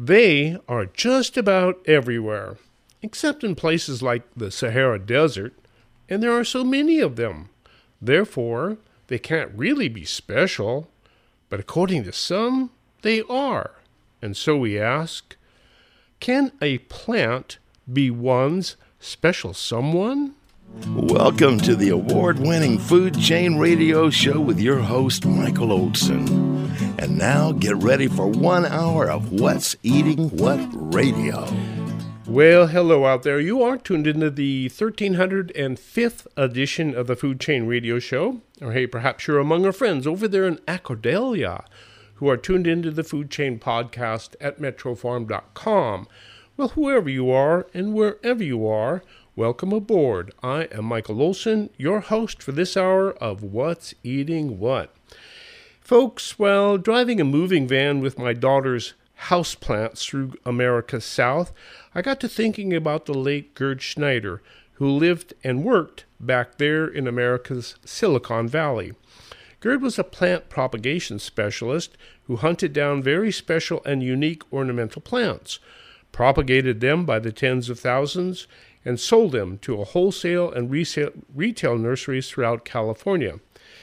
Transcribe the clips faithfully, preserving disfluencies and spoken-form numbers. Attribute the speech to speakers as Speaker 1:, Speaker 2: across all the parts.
Speaker 1: They are just about everywhere, except in places like the Sahara Desert, and there are so many of them. Therefore, they can't really be special, but according to some, they are. And so we ask, can a plant be one's special someone?
Speaker 2: Welcome to the award-winning Food Chain Radio Show with your host, Michael Olson. And now get ready for one hour of What's Eating What Radio.
Speaker 1: Well, hello out there. You are tuned into the one thousand three hundred fifth edition of the Food Chain Radio Show. Or hey, perhaps you're among our friends over there in Acordalia who are tuned into the Food Chain podcast at metro farm dot com. Well, whoever you are and wherever you are, welcome aboard. I am Michael Olson, your host for this hour of What's Eating What. Folks, while driving a moving van with my daughter's houseplants through America's South, I got to thinking about the late Gerd Schneider, who lived and worked back there in America's Silicon Valley. Gerd was a plant propagation specialist who hunted down very special and unique ornamental plants, propagated them by the tens of thousands, and sold them to a wholesale and resale, retail nurseries throughout California.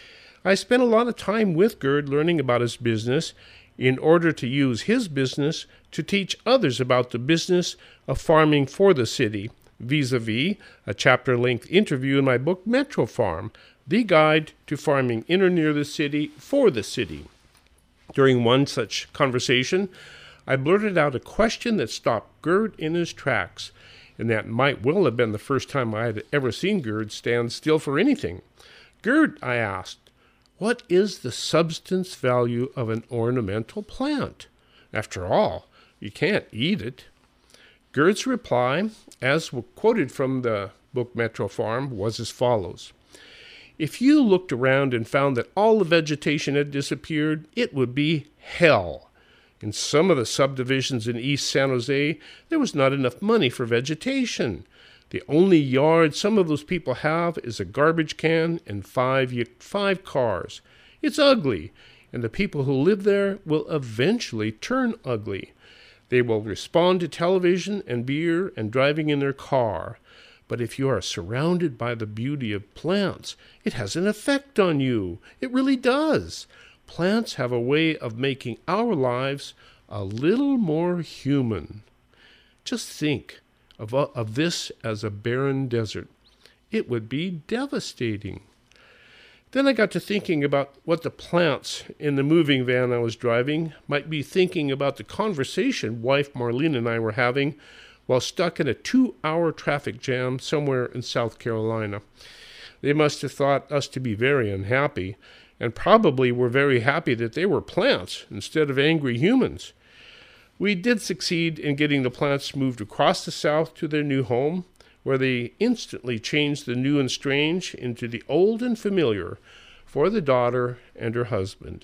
Speaker 1: I spent a lot of time with Gerd learning about his business in order to use his business to teach others about the business of farming for the city, vis-a-vis a chapter-length interview in my book, Metro Farm, the guide to farming in or near the city for the city. During one such conversation, I blurted out a question that stopped Gerd in his tracks, and that might well have been the first time I had ever seen Gerd stand still for anything. Gerd, I asked, what is the substance value of an ornamental plant? After all, you can't eat it. Gerd's reply, as quoted from the book Metro Farm, was as follows. If you looked around and found that all the vegetation had disappeared, it would be hell. In some of the subdivisions in East San Jose, there was not enough money for vegetation. The only yard some of those people have is a garbage can and five, five cars. It's ugly, and the people who live there will eventually turn ugly. They will respond to television and beer and driving in their car. But if you are surrounded by the beauty of plants, it has an effect on you. It really does. Plants have a way of making our lives a little more human. Just think of, uh, of this as a barren desert. It would be devastating. Then I got to thinking about what the plants in the moving van I was driving might be thinking about the conversation wife Marlene and I were having while stuck in a two-hour traffic jam somewhere in South Carolina. They must have thought us to be very unhappy, and probably were very happy that they were plants instead of angry humans. We did succeed in getting the plants moved across the South to their new home, where they instantly changed the new and strange into the old and familiar for the daughter and her husband.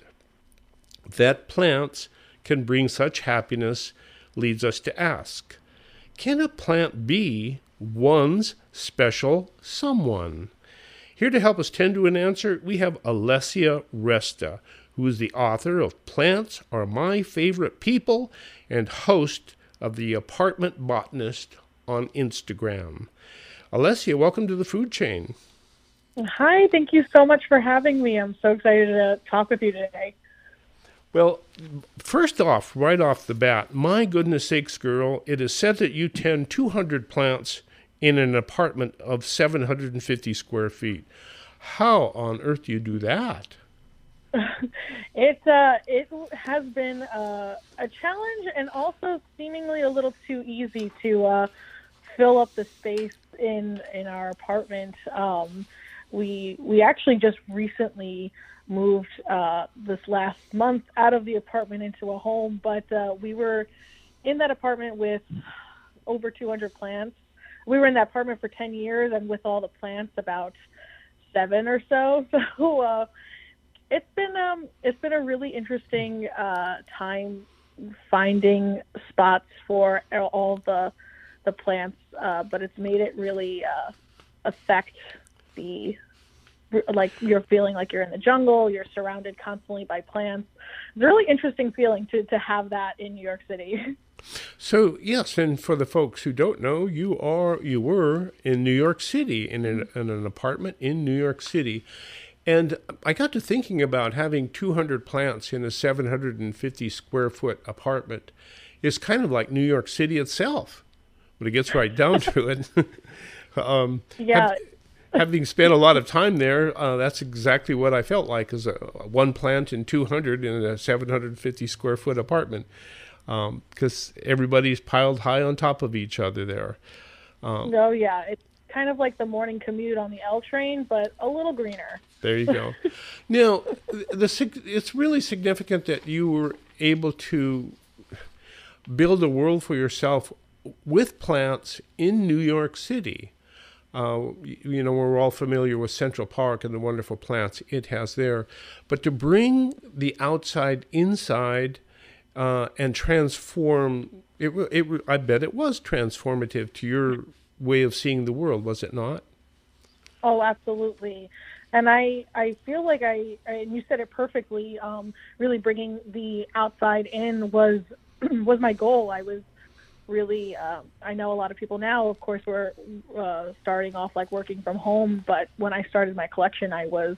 Speaker 1: That plants can bring such happiness leads us to ask, can a plant be one's special someone? Here to help us tend to an answer, we have Alessia Resta, who is the author of Plants Are My Favorite People and host of The Apartment Botanist on Instagram. Alessia, welcome to the Food Chain.
Speaker 3: Hi, thank you so much for having me. I'm so excited to talk with you today.
Speaker 1: Well, first off, right off the bat, my goodness sakes, girl, it is said that you tend two hundred plants in an apartment of seven hundred fifty square feet. How on earth do you do that?
Speaker 3: It uh, it has been uh, a challenge and also seemingly a little too easy to uh, fill up the space in in our apartment. Um, we we actually just recently moved uh, this last month out of the apartment into a home, but uh, we were in that apartment with over two hundred plants. We were in that apartment for ten years, and with all the plants, about seven or so. So uh, it's been um, it's been a really interesting uh, time finding spots for all the the plants, uh, but it's made it really uh, affect the like you're feeling like you're in the jungle, you're surrounded constantly by plants. It's a really interesting feeling to, to have that in New York City.
Speaker 1: So yes, and for the folks who don't know, you are you were in New York City in an, in an apartment in New York City, and I got to thinking about having two hundred plants in a seven hundred fifty square foot apartment. It's kind of like New York City itself, when it gets right down to it. um,
Speaker 3: Yeah.
Speaker 1: Have, having spent a lot of time there, uh, that's exactly what I felt like, as a one plant in two hundred in a seven hundred fifty square foot apartment. Because um, everybody's piled high on top of each other there.
Speaker 3: Um, oh, yeah. It's kind of like the morning commute on the L train, but a little greener.
Speaker 1: There you go. Now, the, it's really significant that you were able to build a world for yourself with plants in New York City. Uh, you know, we're all familiar with Central Park and the wonderful plants it has there. But to bring the outside inside Uh, and transform it, it. I bet it was transformative to your way of seeing the world, was it not?
Speaker 3: Oh, absolutely. And I, I feel like I, and you said it perfectly. Um, really, bringing the outside in was was my goal. I was really. Uh, I know a lot of people now, of course, were uh, starting off like working from home. But when I started my collection, I was,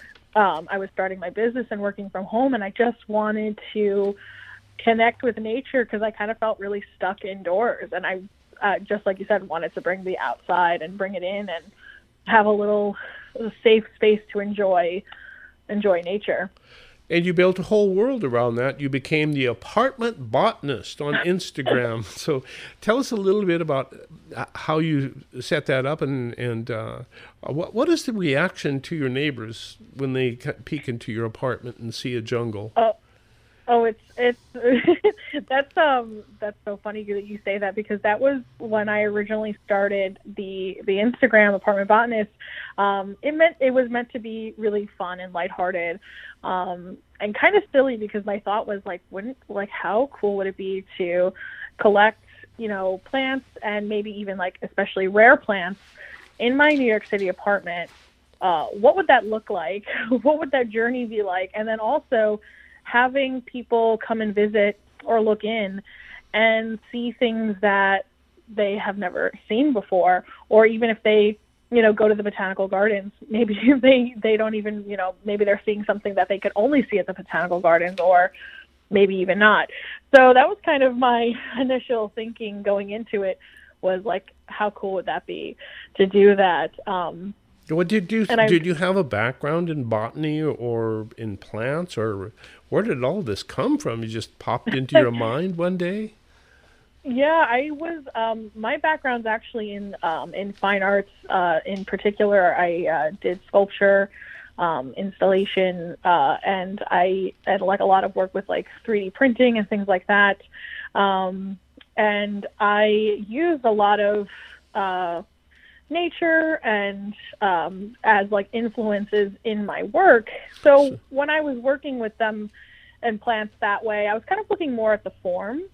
Speaker 3: um, I was starting my business and working from home, and I just wanted to connect with nature because I kind of felt really stuck indoors, and I uh, just like you said, wanted to bring the outside and bring it in and have a little a safe space to enjoy enjoy nature.
Speaker 1: And you built a whole world around that. You became the apartment botanist on Instagram. So tell us a little bit about how you set that up, and and uh, what what is the reaction to your neighbors when they peek into your apartment and see a jungle?
Speaker 3: Uh, Oh, it's it's that's um that's so funny that you say that, because that was when I originally started the the Instagram Apartment Botanist. Um, it meant it was meant to be really fun and lighthearted, um, and kind of silly, because my thought was like, wouldn't like how cool would it be to collect, you know, plants, and maybe even like especially rare plants in my New York City apartment. Uh, what would that look like? What would that journey be like? And then also having people come and visit or look in and see things that they have never seen before, or even if they, you know, go to the botanical gardens, maybe they, they don't even, you know, maybe they're seeing something that they could only see at the botanical gardens, or maybe even not. So that was kind of my initial thinking going into it, was like, how cool would that be to do that? Um,
Speaker 1: What did you
Speaker 3: I,
Speaker 1: did you have a background in botany or in plants, or where did all this come from? You just popped into your mind one day?
Speaker 3: Yeah, I was. Um, my background's actually in um, in fine arts. Uh, in particular, I uh, did sculpture, um, installation, uh, and I had like a lot of work with like three D printing and things like that. Um, and I used a lot of uh, nature and um, as like influences in my work. So when I was working with them and plants that way, I was kind of looking more at the form.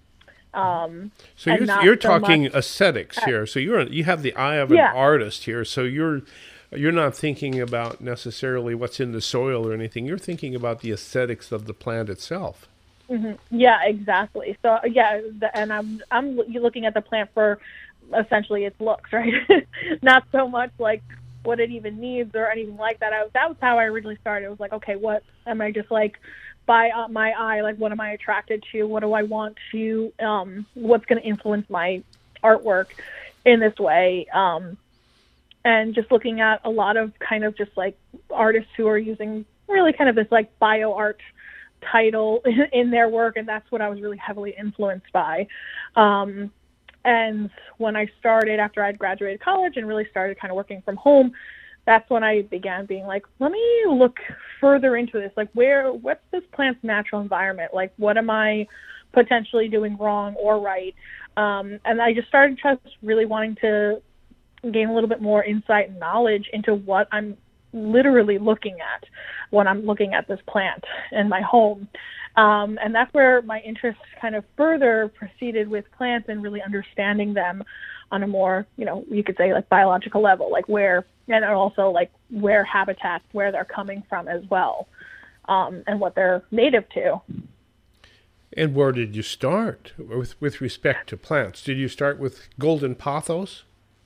Speaker 3: Um,
Speaker 1: so you're, you're so talking aesthetics at, here. So you're you have the eye of an yeah. artist here. So you're you're not thinking about necessarily what's in the soil or anything. You're thinking about the aesthetics of the plant itself.
Speaker 3: Mm-hmm. Yeah, exactly. So yeah, the, and I'm I'm looking at the plant for essentially its looks, right? Not so much like what it even needs or anything like that. I, that was how I originally started. It was like, okay, what am I just like by uh, my eye? Like, what am I attracted to? What do I want to? Um, what's going to influence my artwork in this way? Um, and just looking at a lot of kind of just like artists who are using really kind of this like bio art title in their work, and that's what I was really heavily influenced by. Um, and when I started, after I'd graduated college and really started kind of working from home, that's when I began being like, let me look further into this. Like, where, what's this plant's natural environment? Like, what am I potentially doing wrong or right? Um, and I just started just really wanting to gain a little bit more insight and knowledge into what I'm literally looking at when I'm looking at this plant in my home. Um, and that's where my interest kind of further proceeded with plants and really understanding them on a more, you know, you could say like biological level, like where, and also like where habitats, where they're coming from as well, um, and what they're native to.
Speaker 1: And where did you start with, with respect to plants? Did you start with golden pothos?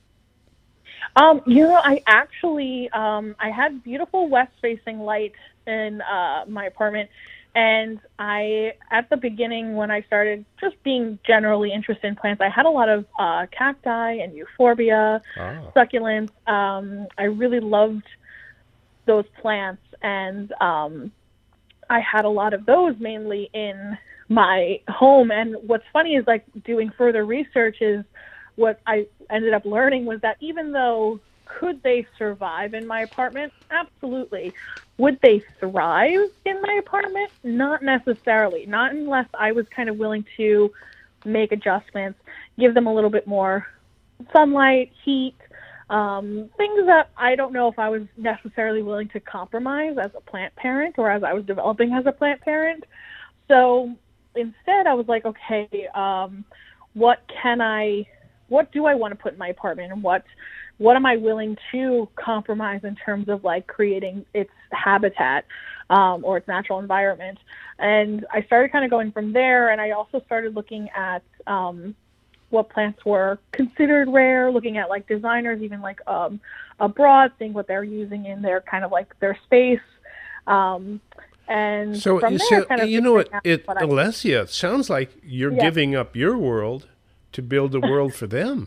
Speaker 3: Um, you know, I actually, um, I had beautiful west-facing light in uh, my apartment, and I, at the beginning when I started just being generally interested in plants, I had a lot of uh, cacti and euphorbia,
Speaker 1: Ah.
Speaker 3: succulents. Um, I really loved those plants, and um, I had a lot of those mainly in my home. And what's funny is, like, doing further research is what I ended up learning was that even though could they survive in my apartment? Absolutely. Would they thrive in my apartment? Not necessarily. Not unless I was kind of willing to make adjustments, give them a little bit more sunlight, heat, um, things that I don't know if I was necessarily willing to compromise as a plant parent or as I was developing as a plant parent. So instead, I was like, okay, um, what can I, what do I want to put in my apartment, and what what am I willing to compromise in terms of like creating its habitat um, or its natural environment? And I started kind of going from there, and I also started looking at um, what plants were considered rare, looking at like designers, even like um, abroad, seeing what they're using in their kind of like their space. Um, and
Speaker 1: so,
Speaker 3: from
Speaker 1: so
Speaker 3: there, kind of
Speaker 1: you know, it, it
Speaker 3: what I,
Speaker 1: Alessia, it sounds like you're
Speaker 3: yeah.
Speaker 1: giving up your world to build a world for them.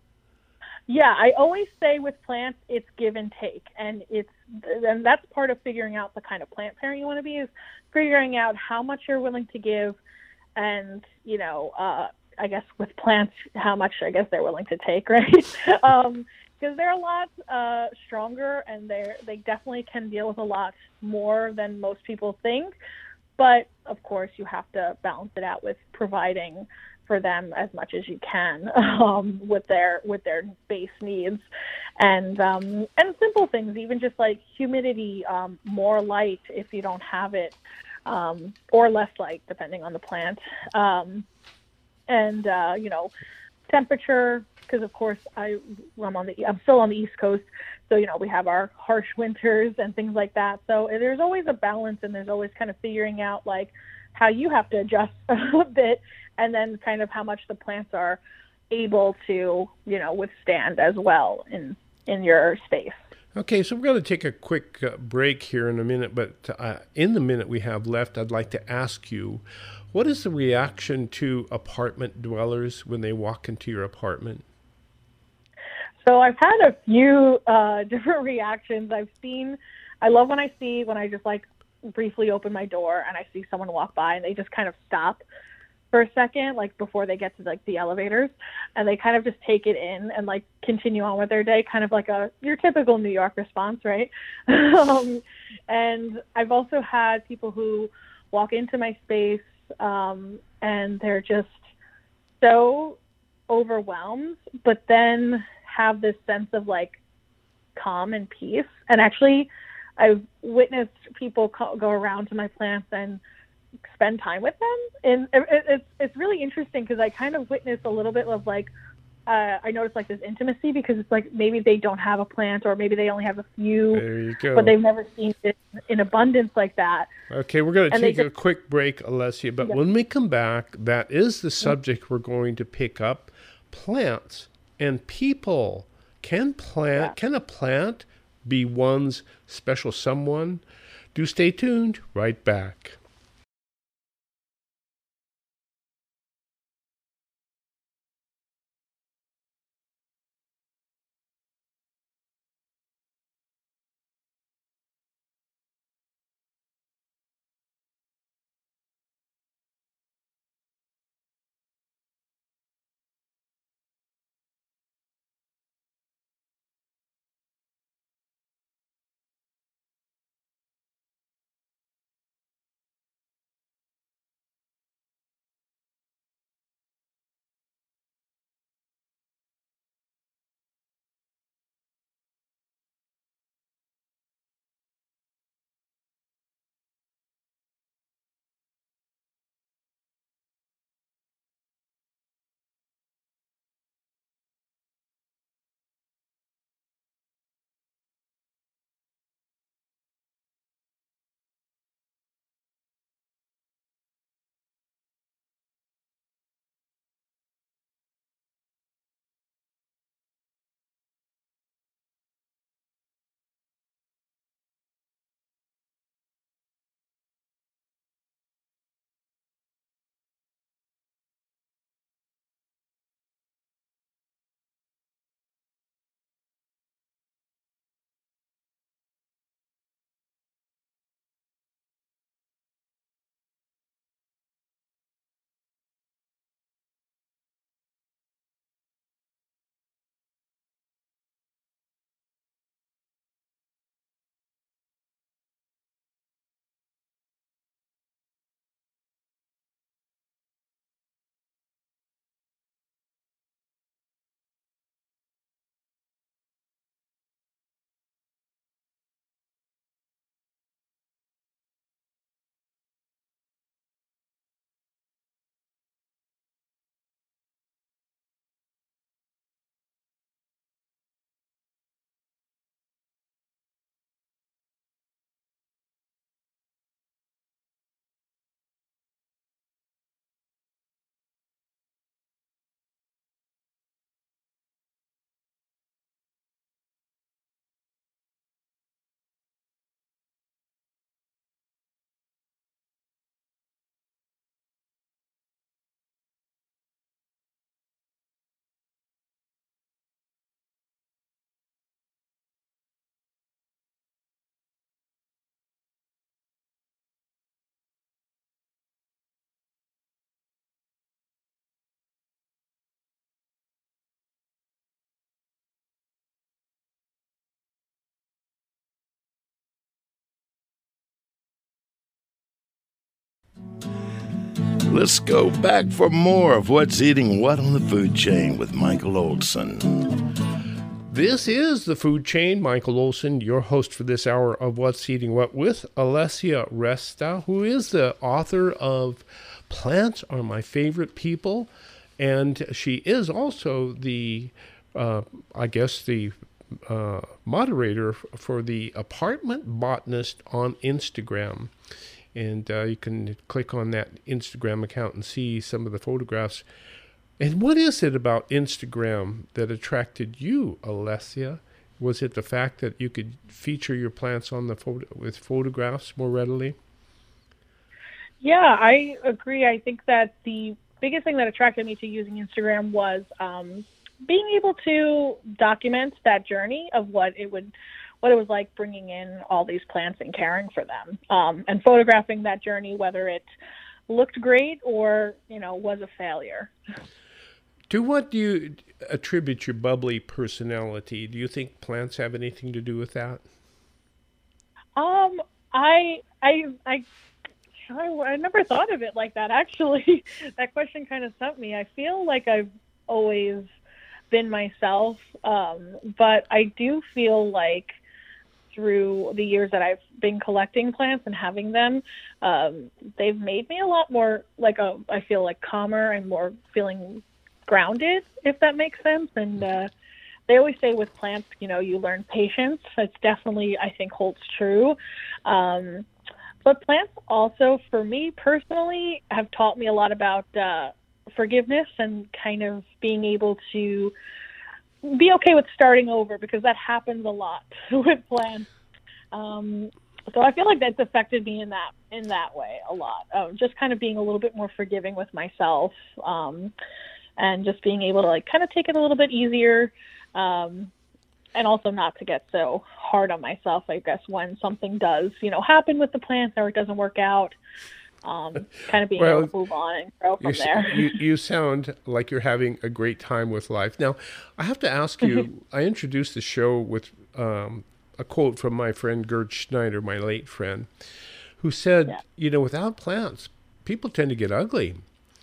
Speaker 3: Yeah, I always say with plants, it's give and take, and it's and that's part of figuring out the kind of plant parent you want to be, is figuring out how much you're willing to give, and you know, uh, I guess with plants, how much I guess they're willing to take, right? um, because they're a lot uh, stronger, and they they definitely can deal with a lot more than most people think. But of course, you have to balance it out with providing for them as much as you can um, with their with their base needs, and um, and simple things, even just like humidity, um, more light if you don't have it, um, or less light depending on the plant, um, and uh, you know, temperature. Because of course I I'm on the I'm still on the East Coast, so you know we have our harsh winters and things like that. So there's always a balance, and there's always kind of figuring out like how you have to adjust a bit, and then kind of how much the plants are able to, you know, withstand as well in in your space.
Speaker 1: Okay, so we're going to take a quick uh, break here in a minute, but uh, in the minute we have left, I'd like to ask you, what is the reaction to apartment dwellers when they walk into your apartment?
Speaker 3: So I've had a few uh, different reactions. I've seen, I love when I see, when I just like briefly open my door and I see someone walk by and they just kind of stop for a second, like before they get to like the elevators, and they kind of just take it in and like continue on with their day, kind of like a your typical New York response, right? um, and I've also had people who walk into my space um, and they're just so overwhelmed, but then have this sense of like calm and peace. And actually, I've witnessed people co- go around to my plants and spend time with them, and it, it, it's it's really interesting because I kind of witnessed a little bit of like uh, I noticed like this intimacy, because it's like maybe they don't have a plant, or maybe they only have a few,
Speaker 1: There you go.
Speaker 3: but they've never seen it in abundance like that.
Speaker 1: Okay, we're going to
Speaker 3: And
Speaker 1: take
Speaker 3: they
Speaker 1: a
Speaker 3: just-
Speaker 1: quick break, Alessia, but
Speaker 3: Yeah.
Speaker 1: when we come back, that is the subject we're going to pick up: plants and people. Can plant?
Speaker 3: Yeah.
Speaker 1: Can a plant be one's special someone? Do stay tuned. Right back.
Speaker 2: Let's go back for more of What's Eating What on the Food Chain with Michael Olson.
Speaker 1: This is The Food Chain. Michael Olson, your host for this hour of What's Eating What with Alessia Resta, who is the author of Plants Are My Favorite People. And she is also the, uh, I guess, the uh, moderator for the Apartment Botanist on Instagram. And uh, you can click on that Instagram account and see some of the photographs. And what is it about Instagram that attracted you, Alessia? Was it the fact that you could feature your plants on the photo with photographs more readily?
Speaker 3: Yeah, I agree. I think that the biggest thing that attracted me to using Instagram was um, being able to document that journey of what it would what it was like bringing in all these plants and caring for them, um, and photographing that journey, whether it looked great or, you know, was a failure.
Speaker 1: To what do you attribute your bubbly personality? Do you think plants have anything to do with that?
Speaker 3: Um, I, I, I, I, I never thought of it like that, actually. That question kind of stumped me. I feel like I've always been myself, um, but I do feel like through the years that I've been collecting plants and having them, um, they've made me a lot more like a, I feel like calmer and more feeling grounded, if that makes sense. And uh, they always say with plants, you know, you learn patience. It's definitely, I think, holds true. Um, but plants also, for me personally, have taught me a lot about uh, forgiveness and kind of being able to be okay with starting over, because that happens a lot with plants. Um, so I feel like that's affected me in that in that way a lot. Uh, just kind of being a little bit more forgiving with myself, um, and just being able to like kind of take it a little bit easier, um, and also not to get so hard on myself, I guess, when something does, you know, happen with the plants or it doesn't work out. Um, kind of being
Speaker 1: well,
Speaker 3: able to move on and grow from
Speaker 1: you,
Speaker 3: there.
Speaker 1: you, you sound like you're having a great time with life. Now, I have to ask you, I introduced the show with um, a quote from my friend Gerd Schneider, my late friend, who said, yeah. you know, without plants, people tend to get ugly.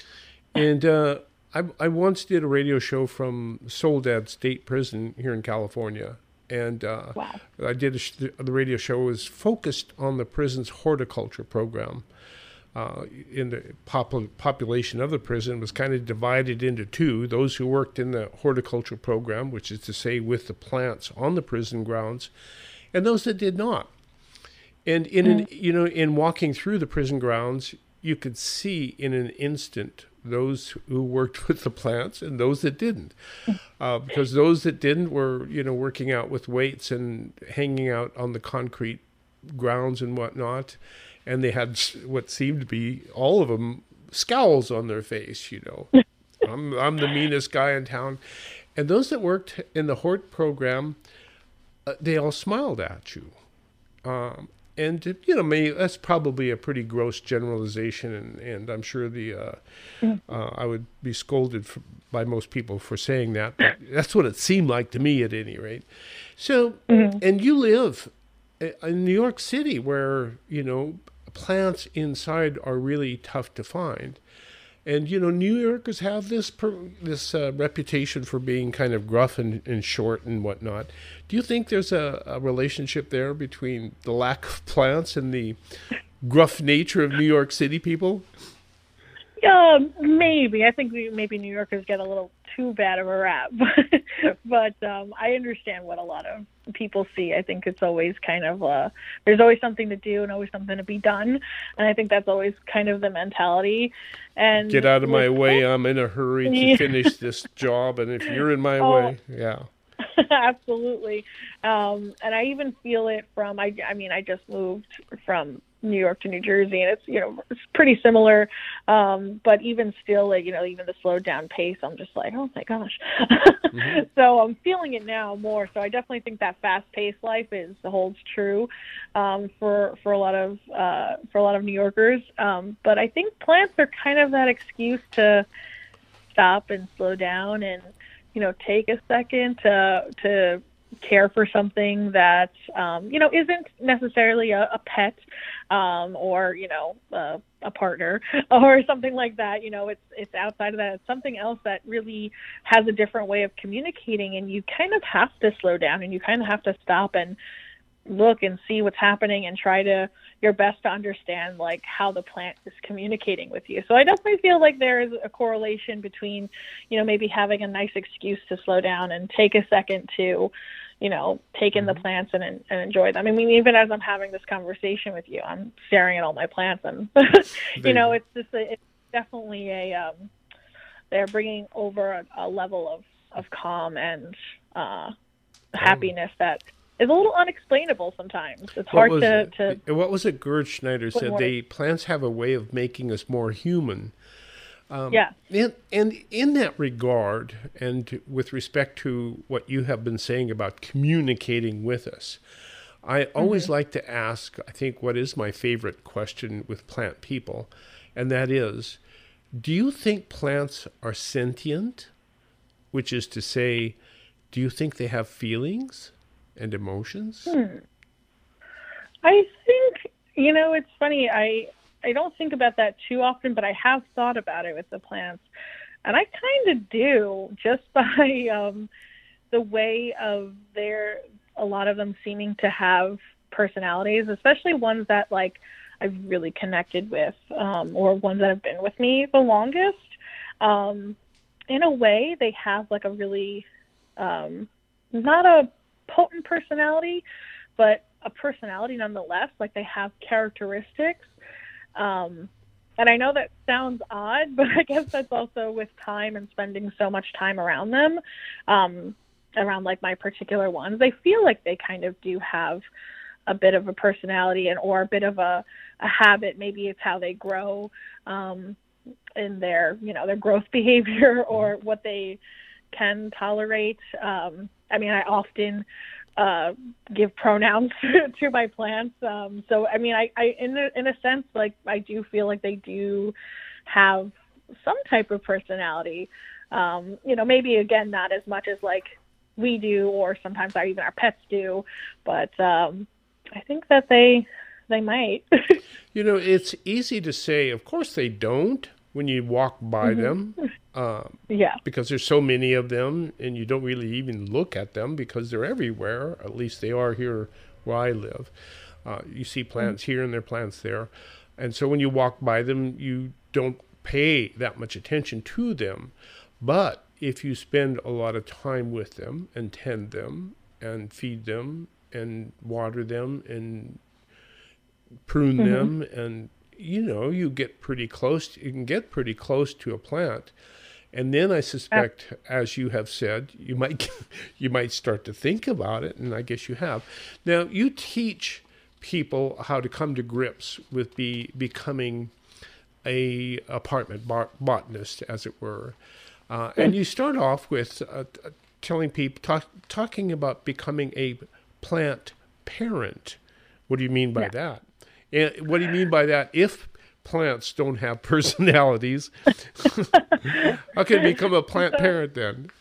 Speaker 1: And uh, I, I once did a radio show from Soledad State Prison here in California. And uh, wow. I did a sh- the radio show was focused on the prison's horticulture program. Uh, in the pop- population of the prison was kind of divided into two: those who worked in the horticulture program, which is to say with the plants on the prison grounds, and those that did not. And in mm. an, you know, in walking through the prison grounds, you could see in an instant those who worked with the plants and those that didn't, uh, because those that didn't were, you know, working out with weights and hanging out on the concrete grounds and whatnot. And they had what seemed to be, all of them, scowls on their face, you know. I'm I'm the meanest guy in town. And those that worked in the Hort program, uh, they all smiled at you. Um, and, you know, maybe that's probably a pretty gross generalization, and, and I'm sure the uh, uh, I would be scolded for, by most people for saying that. But that's what it seemed like to me, at any rate. So, mm-hmm. and you live in New York City, where, you know, plants inside are really tough to find. And, you know, New Yorkers have this per, this uh, reputation for being kind of gruff and, and short and whatnot. Do you think there's a, a relationship there between the lack of plants and the gruff nature of New York City people?
Speaker 3: Yeah, maybe. I think we, maybe New Yorkers get a little too bad of a rap. But um, I understand what a lot of people see. I think it's always kind of, uh, there's always something to do and always something to be done. And I think that's always kind of the mentality. And
Speaker 1: get out of my way. I'm in a hurry to finish this job. And if you're in my oh, way, yeah.
Speaker 3: Absolutely. Um, and I even feel it from, I, I mean, I just moved from New York to New Jersey, and it's, you know, it's pretty similar. Um, but even still, like, you know, even the slowed down pace, I'm just like, oh my gosh. Mm-hmm. So I'm feeling it now more. So I definitely think that fast paced life is holds true um, for for a lot of uh, for a lot of New Yorkers. Um, but I think plants are kind of that excuse to stop and slow down and, you know, take a second to to care for something that, um, you know, isn't necessarily a, a pet, um, or, you know, uh, a partner or something like that. You know, it's, it's outside of that. It's something else that really has a different way of communicating, and you kind of have to slow down, and you kind of have to stop and look and see what's happening and try to your best to understand like how the plant is communicating with you. So I definitely feel like there is a correlation between, you know, maybe having a nice excuse to slow down and take a second to, you know, take in the plants and and enjoy them. I mean, even as I'm having this conversation with you, I'm staring at all my plants, and you know, it's just a, it's definitely a um, they're bringing over a, a level of of calm and uh, happiness that is a little unexplainable sometimes. It's hard
Speaker 1: what
Speaker 3: to,
Speaker 1: it?
Speaker 3: to.
Speaker 1: What was it? Gerd Schneider said
Speaker 3: more.
Speaker 1: they plants have a way of making us more human. Um,
Speaker 3: yeah.
Speaker 1: And, and in that regard, and with respect to what you have been saying about communicating with us, I always mm-hmm. like to ask, I think, what is my favorite question with plant people, and that is, do you think plants are sentient? Which is to say, do you think they have feelings and emotions?
Speaker 3: Hmm. I think, you know, it's funny. I I don't think about that too often, but I have thought about it with the plants. And I kind of do, just by um, the way of their, a lot of them seeming to have personalities, especially ones that, like, I've really connected with, um, or ones that have been with me the longest. Um, in a way, they have, like, a really, um, not a potent personality, but a personality nonetheless. Like, they have characteristics. Um, and I know that sounds odd, but I guess that's also with time and spending so much time around them, um, around like my particular ones. I feel like they kind of do have a bit of a personality and or a bit of a, a habit. Maybe it's how they grow um, in their, you know, their growth behavior or what they can tolerate. Um, I mean, I often Uh, give pronouns to my plants. Um, so, I mean, I, I in, a, in a sense, like, I do feel like they do have some type of personality. Um, you know, maybe, again, not as much as, like, we do or sometimes our, even our pets do. But um, I think that they, they might.
Speaker 1: You know, it's easy to say, of course they don't, when you walk by mm-hmm. them. Um,
Speaker 3: yeah.
Speaker 1: Because there's so many of them, and you don't really even look at them because they're everywhere. At least they are here where I live. Uh, you see plants mm-hmm. here and there are plants there. And so when you walk by them, you don't pay that much attention to them. But if you spend a lot of time with them and tend them and feed them and water them and prune mm-hmm. them, and you know, you get pretty close, you can get pretty close to a plant. And then I suspect, uh, as you have said, you might you might start to think about it, and I guess you have. Now, you teach people how to come to grips with be, becoming a apartment bot- botanist, as it were. Uh, and you start off with uh, telling people, talk, talking about becoming a plant parent. What do you mean by yeah. that? And what do you mean by that? If plants don't have personalities, how can you become a plant parent then?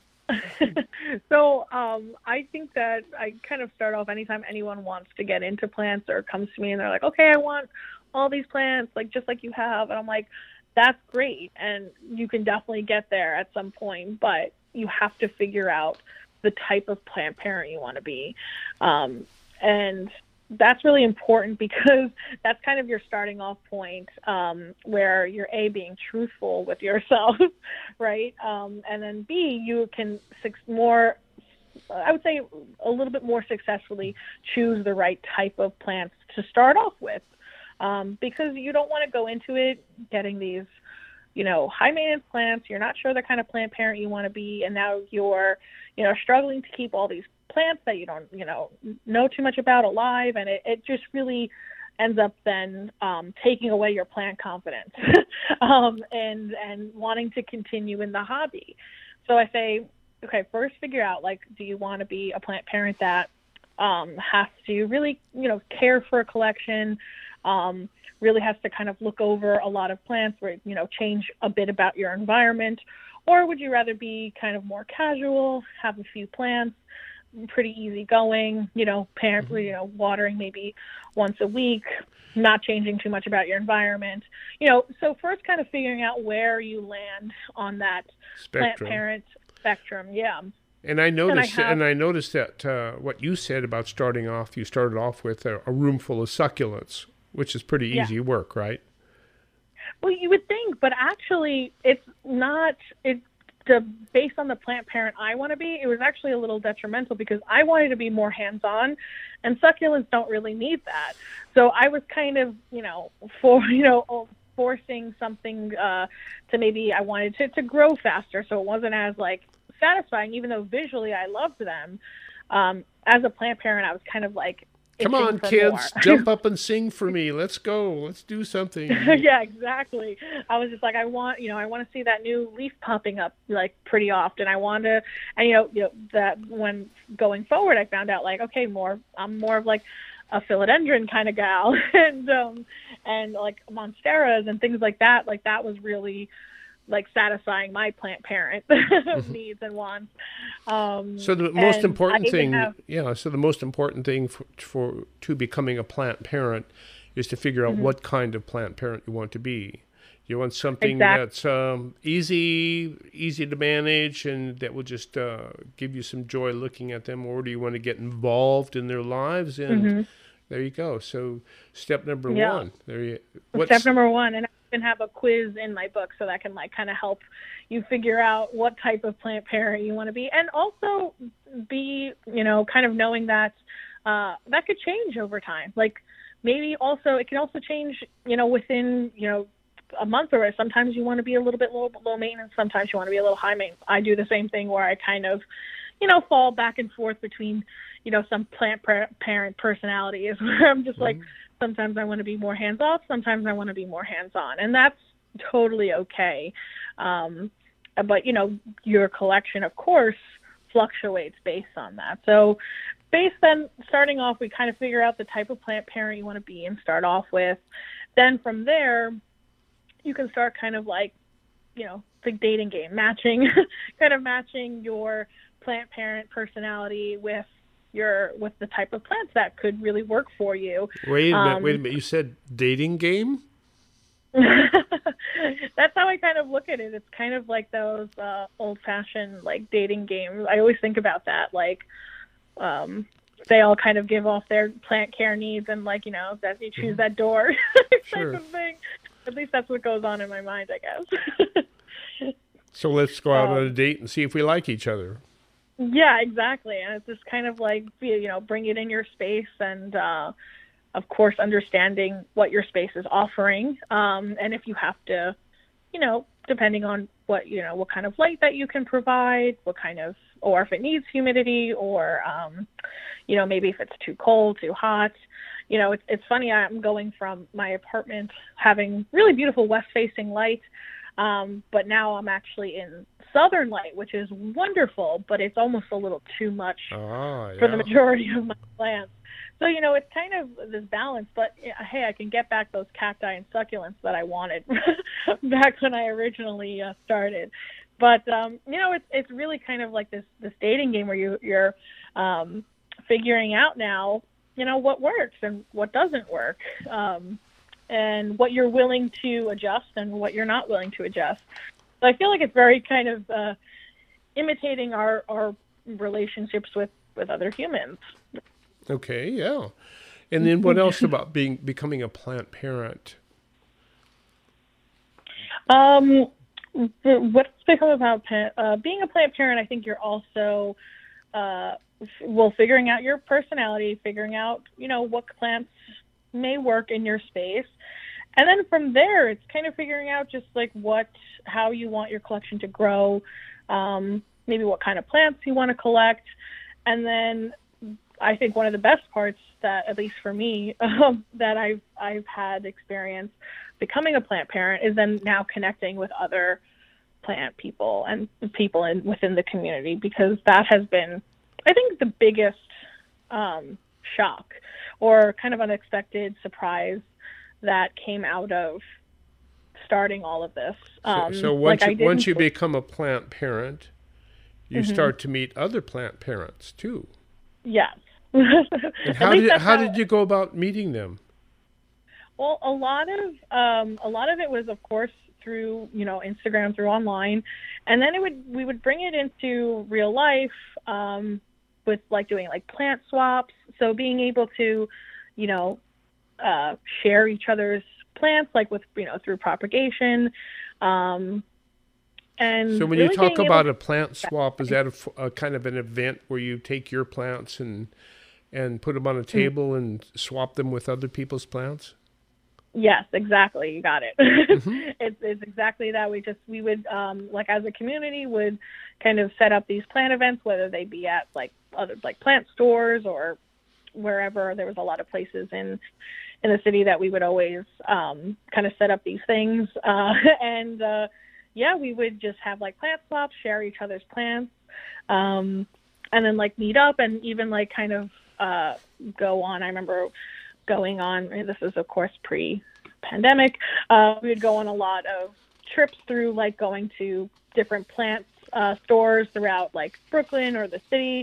Speaker 3: So um, I think that I kind of start off anytime anyone wants to get into plants or comes to me and they're like, okay, I want all these plants, like just like you have. And I'm like, that's great. And you can definitely get there at some point, but you have to figure out the type of plant parent you want to be. Um, and that's really important because that's kind of your starting off point, um, where you're A, being truthful with yourself, right? Um, and then B, you can six more, I would say a little bit more successfully choose the right type of plants to start off with, um, because you don't want to go into it getting these, you know, high maintenance plants. You're not sure the kind of plant parent you want to be. And now you're, you know, struggling to keep all these plants that you don't, you know, know too much about alive. And it, it just really ends up then um, taking away your plant confidence um, and, and wanting to continue in the hobby. So I say, okay, first figure out, like, do you want to be a plant parent that um, has to really, you know, care for a collection, um, really has to kind of look over a lot of plants, where, you know, change a bit about your environment? Or would you rather be kind of more casual, have a few plants, pretty easygoing, you know, parent,
Speaker 1: Mm-hmm.
Speaker 3: you know, watering maybe once a week, not changing too much about your environment. You know, so first kind of figuring out where you land on that
Speaker 1: Spectrum.
Speaker 3: plant-parent spectrum. Yeah.
Speaker 1: And I noticed,
Speaker 3: And I have-
Speaker 1: and I noticed that uh, what you said about starting off, you started off with a, a room full of succulents, which is pretty
Speaker 3: Yeah.
Speaker 1: easy work, right?
Speaker 3: Well, you would think, but actually it's not, it's the, based on the plant parent I want to be, it was actually a little detrimental because I wanted to be more hands-on, and succulents don't really need that. So I was kind of, you know, for, you know, forcing something uh, to maybe I wanted to, to grow faster. So it wasn't as like satisfying, even though visually I loved them. Um, as a plant parent, I was kind of like,
Speaker 1: Come
Speaker 3: itching
Speaker 1: on,
Speaker 3: for
Speaker 1: kids,
Speaker 3: more.
Speaker 1: jump up and sing for me. Let's go. Let's do something.
Speaker 3: Yeah, exactly. I was just like, I want, you know, I want to see that new leaf popping up like pretty often. I want to, and you know, you know, that when going forward, I found out like, okay, more, I'm more of like a philodendron kind of gal, and um, and like monsteras and things like that. Like that was really like satisfying my plant parent needs and wants. Um,
Speaker 1: So the most
Speaker 3: and
Speaker 1: important
Speaker 3: I even
Speaker 1: thing,
Speaker 3: have-
Speaker 1: yeah. So the most important thing for, for to becoming a plant parent is to figure out
Speaker 3: Mm-hmm.
Speaker 1: what kind of plant parent you want to be. You want something
Speaker 3: Exact-
Speaker 1: that's um, easy, easy to manage, and that will just uh, give you some joy looking at them, or do you want to get involved in their lives? And there you go. So step number
Speaker 3: Yeah.
Speaker 1: one. There you.
Speaker 3: Step number one, and I even have a quiz in my book so that can like kind of help you figure out what type of plant parent you want to be, and also be, you know, kind of knowing that uh, that could change over time. Like maybe also it can also change, you know, within, you know, a month or sometimes you want to be a little bit low, low maintenance. Sometimes you want to be a little high maintenance. I do the same thing where I kind of, you know, fall back and forth between, you know, some plant par- parent personalities where I'm just like, sometimes I want to be more hands off. Sometimes I want to be more hands on, and that's totally okay. Um, but you know, your collection, of course, fluctuates based on that. So, based then, starting off, we kind of figure out the type of plant parent you want to be and start off with. Then from there, you can start kind of like, you know, the dating game, matching, kind of matching your plant parent personality with your with the type of plants that could really work for you.
Speaker 1: Wait a minute.
Speaker 3: Um,
Speaker 1: wait a minute. You said dating game?
Speaker 3: That's how I kind of look at it. It's kind of like those uh, old-fashioned like dating games. I always think about that. Like, um, they all kind of give off their plant care needs, and like, you know, that you choose that door
Speaker 1: Sure.
Speaker 3: type of thing. At least that's what goes on in my mind, I guess.
Speaker 1: So let's go out
Speaker 3: Um,
Speaker 1: on a date and see if we like each other.
Speaker 3: Yeah, exactly. And it's just kind of like, you know, bring it in your space, and uh, of course, understanding what your space is offering. Um, and if you have to, you know, depending on what, you know, what kind of light that you can provide, what kind of, or if it needs humidity, or, um, you know, maybe if it's too cold, too hot. You know, it's, it's funny, I'm going from my apartment having really beautiful west-facing light, um, but now I'm actually in southern light, which is wonderful, but it's almost a little too much
Speaker 1: Ah, yeah.
Speaker 3: for the majority of my plants. So, you know, it's kind of this balance, but yeah, hey, I can get back those cacti and succulents that I wanted back when I originally uh, started. But, um, you know, it's it's really kind of like this, this dating game where you, you're um, figuring out now, you know, what works and what doesn't work, um, and what you're willing to adjust and what you're not willing to adjust. So I feel like it's very kind of uh, imitating our, our relationships with, with other humans.
Speaker 1: Okay, yeah. And then what else about being becoming a plant parent?
Speaker 3: Um, what's become about pa- uh, being a plant parent? I think you're also, uh, f- well, figuring out your personality, figuring out, you know, what plants may work in your space. And then from there, it's kind of figuring out just like what, how you want your collection to grow, um, maybe what kind of plants you want to collect. And then I think one of the best parts that, at least for me, um, that I've, I've had experience becoming a plant parent is then now connecting with other plant people and people in, within the community, because that has been, I think, the biggest um, shock or kind of unexpected surprise that came out of starting all of this. Um,
Speaker 1: so so once,
Speaker 3: like I
Speaker 1: you, once
Speaker 3: didn't-
Speaker 1: you become a plant parent, you
Speaker 3: Mhm.
Speaker 1: start to meet other plant parents too.
Speaker 3: Yes.
Speaker 1: And how did how did you go about meeting them?
Speaker 3: Well, a lot of um, a lot of it was, of course, through you know Instagram, through online, and then it would we would bring it into real life um, with like doing like plant swaps. So being able to, you know, uh, share each other's plants, like with you know through propagation. Um, and
Speaker 1: so when
Speaker 3: really
Speaker 1: you talk about
Speaker 3: to-
Speaker 1: a plant swap, is that a, a kind of an event where you take your plants and and put them on a table mm-hmm. and swap them with other people's plants?
Speaker 3: Yes, exactly. You got it.
Speaker 1: Mm-hmm.
Speaker 3: it's, it's exactly that. We just, we would, um, like as a community would kind of set up these plant events, whether they be at like other, like plant stores or wherever. There was a lot of places in, in the city that we would always, um, kind of set up these things. Uh, and, uh, yeah, we would just have like plant swaps, share each other's plants, um, and then like meet up and even like kind of, uh, go on. I remember going on, this is of course pre-pandemic, uh, we would go on a lot of trips through like going to different plant uh, stores throughout like Brooklyn or the city,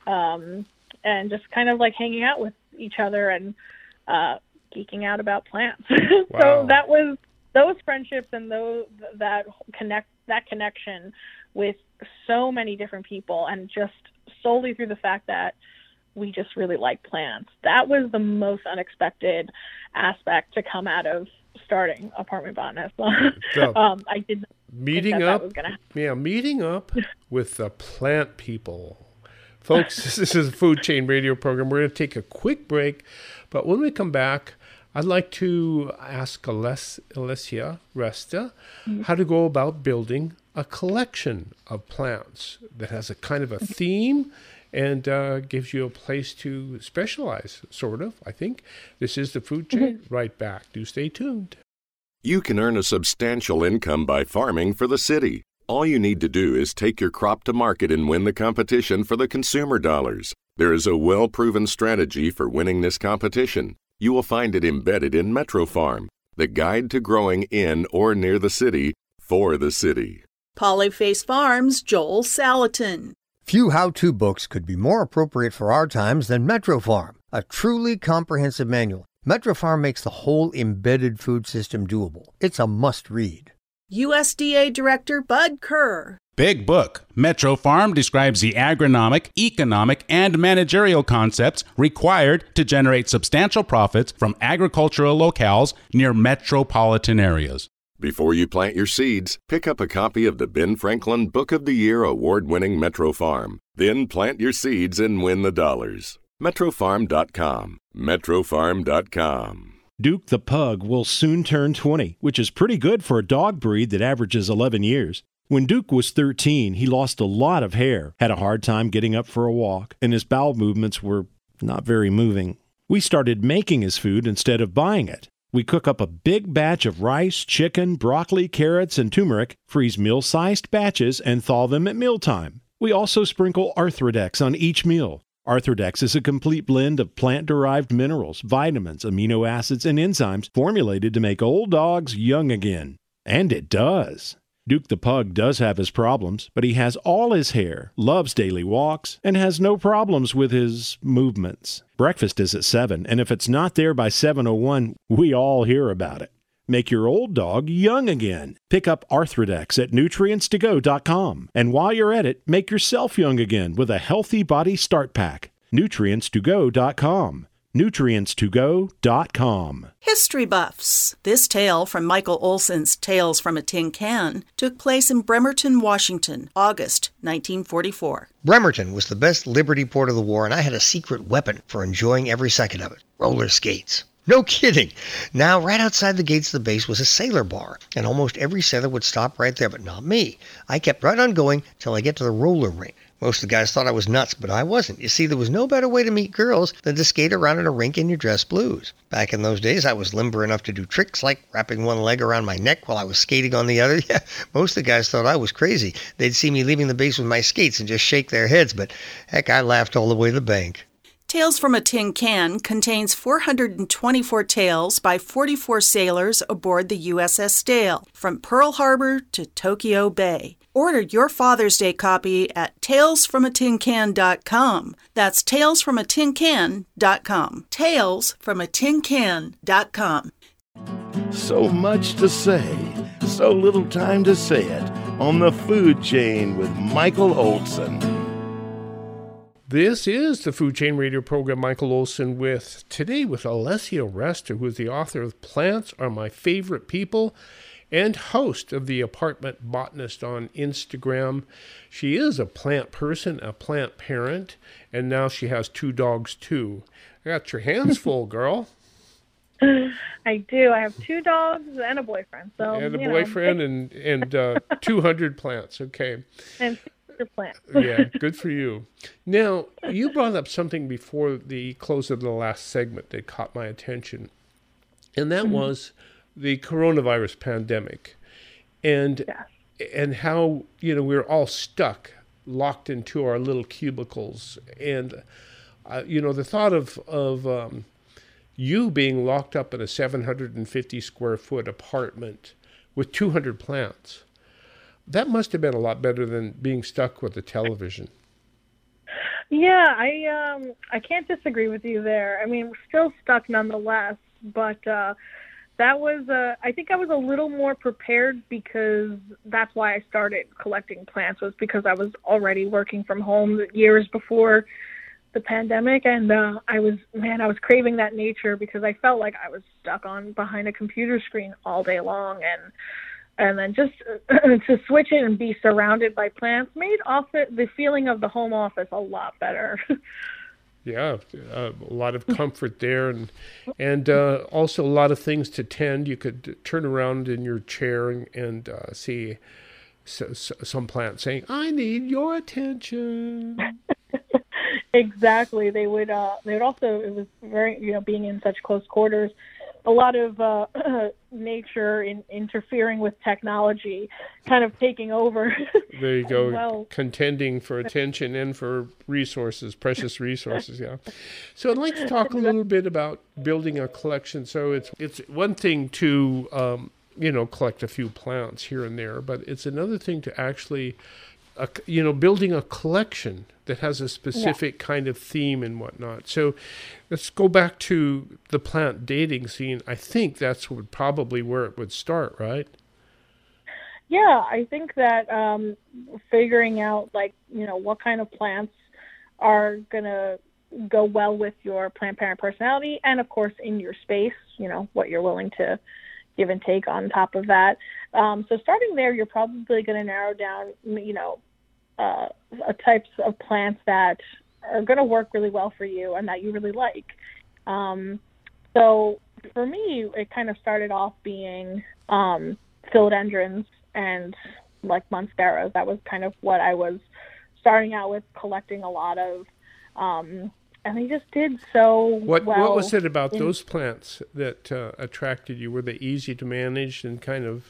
Speaker 3: um, and just kind of like hanging out with each other and uh, geeking out about plants.
Speaker 1: Wow.
Speaker 3: So that was those friendships and those that connect that connection with so many different people, and just solely through the fact that we just really like plants. That was the most unexpected aspect to come out of starting Apartment Botanist.
Speaker 1: So,
Speaker 3: um, I did
Speaker 1: meeting
Speaker 3: think that
Speaker 1: up,
Speaker 3: that was gonna
Speaker 1: yeah, meeting up with the plant people. Folks, this is a Food Chain Radio program. We're going to take a quick break, but when we come back, I'd like to ask Aless- Alessia Resta mm-hmm. how to go about building a collection of plants that has a kind of a theme and uh, gives you a place to specialize, sort of, I think. This is the Food Chain. Mm-hmm. Right back. Do stay tuned.
Speaker 4: You can earn a substantial income by farming for the city. All you need to do is take your crop to market and win the competition for the consumer dollars. There is a well-proven strategy for winning this competition. You will find it embedded in Metro Farm, the guide to growing in or near the city for the city.
Speaker 5: Polyface Farms' Joel Salatin.
Speaker 6: Few how-to books could be more appropriate for our times than Metro Farm, a truly comprehensive manual. Metro Farm makes the whole embedded food system doable. It's a must-read.
Speaker 5: U S D A Director Bud Kerr.
Speaker 7: Big book. Metro Farm describes the agronomic, economic, and managerial concepts required to generate substantial profits from agricultural locales near metropolitan areas.
Speaker 4: Before you plant your seeds, pick up a copy of the Ben Franklin Book of the Year award-winning Metro Farm. Then plant your seeds and win the dollars. Metro Farm dot com. Metro Farm dot com.
Speaker 8: Duke the Pug will soon turn twenty, which is pretty good for a dog breed that averages eleven years. When Duke was thirteen, he lost a lot of hair, had a hard time getting up for a walk, and his bowel movements were not very moving. We started making his food instead of buying it. We cook up a big batch of rice, chicken, broccoli, carrots, and turmeric, freeze meal-sized batches, and thaw them at mealtime. We also sprinkle Arthrodex on each meal. Arthrodex is a complete blend of plant-derived minerals, vitamins, amino acids, and enzymes formulated to make old dogs young again. And it does. Duke the Pug does have his problems, but he has all his hair, loves daily walks, and has no problems with his movements. Breakfast is at seven, and if it's not there by seven oh one, we all hear about it. Make your old dog young again. Pick up Arthrodex at nutrients to go dot com. And while you're at it, make yourself young again with a Healthy Body Start Pack. nutrients to go dot com. nutrients to go dot com.
Speaker 5: History buffs. This tale from Michael Olson's Tales from a Tin Can took place in Bremerton, Washington, August nineteen forty-four.
Speaker 6: Bremerton was the best liberty port of the war, and I had a secret weapon for enjoying every second of it. Roller skates. No kidding. Now, right outside the gates of the base was a sailor bar, and almost every sailor would stop right there, but not me. I kept right on going till I get to the roller rink. Most of the guys thought I was nuts, but I wasn't. You see, there was no better way to meet girls than to skate around in a rink in your dress blues. Back in those days, I was limber enough to do tricks like wrapping one leg around my neck while I was skating on the other. Yeah, most of the guys thought I was crazy. They'd see me leaving the base with my skates and just shake their heads, but heck, I laughed all the way to the bank.
Speaker 5: Tales from a Tin Can contains four hundred twenty-four tales by forty-four sailors aboard the U S S Dale, from Pearl Harbor to Tokyo Bay. Order your Father's Day copy at tales from a tin can dot com. That's tales from a tin can dot com. tales from a tin can dot com.
Speaker 2: So much to say, so little time to say it on the Food Chain with Michael Olson.
Speaker 1: This is the Food Chain Radio program. Michael Olson with today with Alessia Resta, who is the author of Plants Are My Favorite People and host of the Apartment Botanist on Instagram. She is a plant person, a plant parent, and now she has two dogs too. I got your hands full, girl.
Speaker 3: I do. I have two dogs and a boyfriend. So
Speaker 1: and a
Speaker 3: you
Speaker 1: boyfriend
Speaker 3: know.
Speaker 1: and and uh, two hundred plants. Okay.
Speaker 3: And plants.
Speaker 1: Yeah, good for you. Now, you brought up something before the close of the last segment that caught my attention, and that mm-hmm. was the coronavirus pandemic, and
Speaker 3: yeah.
Speaker 1: and how, you know, we're all stuck, locked into our little cubicles, and uh, you know, the thought of of um, you being locked up in a seven hundred fifty square foot apartment with two hundred plants, that must have been a lot better than being stuck with a television.
Speaker 3: Yeah, I um I can't disagree with you there. I mean, we're still stuck nonetheless, but uh, that was uh, I think I was a little more prepared because that's why I started collecting plants, was because I was already working from home years before the pandemic, and uh, I was man I was craving that nature because I felt like I was stuck on behind a computer screen all day long, and and then just to switch it and be surrounded by plants made office, the feeling of the home office a lot better.
Speaker 1: Yeah, uh, a lot of comfort there, and and uh, also a lot of things to tend. You could turn around in your chair and, and uh, see so, so, some plant saying, "I need your attention."
Speaker 3: Exactly. They would. Uh, they would also. It was very, you know, being in such close quarters, a lot of uh, nature in, interfering with technology, kind of taking over.
Speaker 1: There you go,
Speaker 3: well.
Speaker 1: Contending for attention and for resources, precious resources, yeah. So I'd like to talk a little bit about building a collection. So it's it's one thing to, um, you know, collect a few plants here and there, but it's another thing to actually, uh, you know, building a collection that has a specific yeah. kind of theme and whatnot. So let's go back to the plant dating scene. I think that's what, probably where it would start, right?
Speaker 3: Yeah, I think that um, figuring out, like, you know, what kind of plants are going to go well with your plant parent personality, and of course in your space, you know, what you're willing to give and take on top of that. Um, so starting there, you're probably going to narrow down, you know, uh, types of plants that are going to work really well for you and that you really like. Um, so for me, it kind of started off being um, philodendrons and like monsteras. That was kind of what I was starting out with, collecting a lot of. Um, and they just did so
Speaker 1: what,
Speaker 3: well.
Speaker 1: What was it about
Speaker 3: in,
Speaker 1: those plants that uh, attracted you? Were they easy to manage and kind of...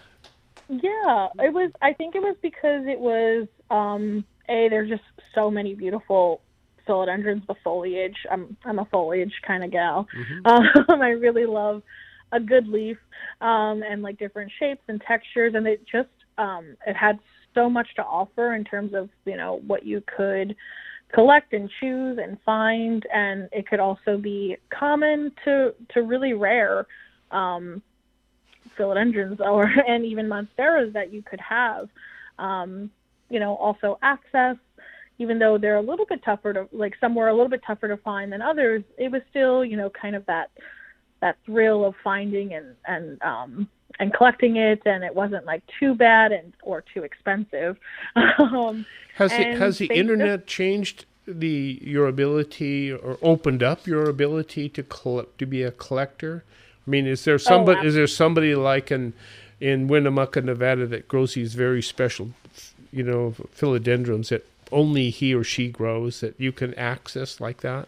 Speaker 3: Yeah, it was. I think it was because it was, um, A, there's just so many beautiful philodendrons, the foliage. I'm I'm a foliage kind of gal. Mm-hmm. Um, I really love a good leaf um, and like different shapes and textures, and it just um, it had so much to offer in terms of, you know, what you could collect and choose and find, and it could also be common to to really rare um, philodendrons or and even monsteras that you could have. Um, you know, also access, even though they're a little bit tougher to, like some were a little bit tougher to find than others, it was still, you know, kind of that that thrill of finding and and um, and collecting it, and it wasn't like too bad and or too expensive. um,
Speaker 1: has it, has the internet changed the your ability or opened up your ability to collect, to be a collector? I mean, is there somebody oh, is there somebody like in in Winnemucca, Nevada, that grows these very special, you know, philodendrons that only he or she grows that you can access like that?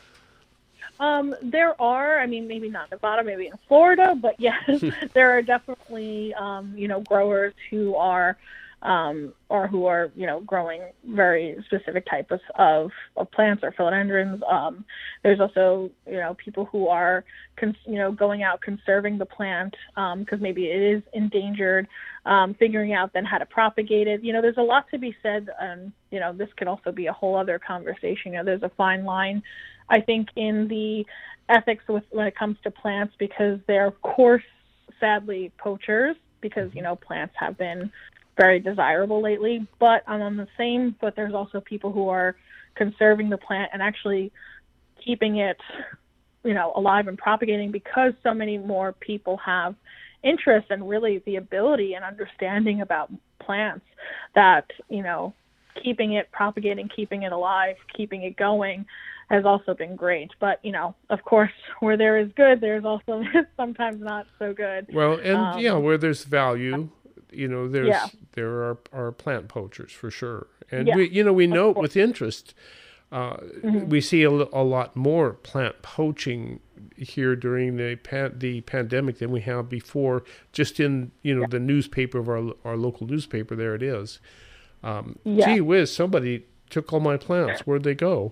Speaker 3: Um, there are, I mean, maybe not Nevada, maybe in Florida, but yes, there are definitely, um, you know, growers who are um, or who are, you know, growing very specific types of, of, of plants or philodendrons. Um, there's also, you know, people who are, cons- you know, going out conserving the plant because um, maybe it is endangered, um, figuring out then how to propagate it. You know, there's a lot to be said, and, you know, this could also be a whole other conversation. You know, there's a fine line, I think, in the ethics with when it comes to plants, because they're, of course, sadly, poachers, because, you know, plants have been very desirable lately, but on the same foot, there's also people who are conserving the plant and actually keeping it, you know, alive and propagating, because so many more people have interest and really the ability and understanding about plants that, you know, keeping it propagating, keeping it alive, keeping it going has also been great. But, you know, of course, where there is good, there's also sometimes not so good.
Speaker 1: Well, and
Speaker 3: um,
Speaker 1: yeah, where there's value, you know, there's
Speaker 3: yeah.
Speaker 1: there are, are plant poachers for sure. And,
Speaker 3: yeah,
Speaker 1: we, you know, we note with interest, uh,
Speaker 3: mm-hmm.
Speaker 1: we see a, a lot more plant poaching here during the pan, the pandemic than we have before, just in, you know, yeah. the newspaper of our, our local newspaper. There it is. Um, yeah. Gee whiz, somebody took all my plants. Where'd they go?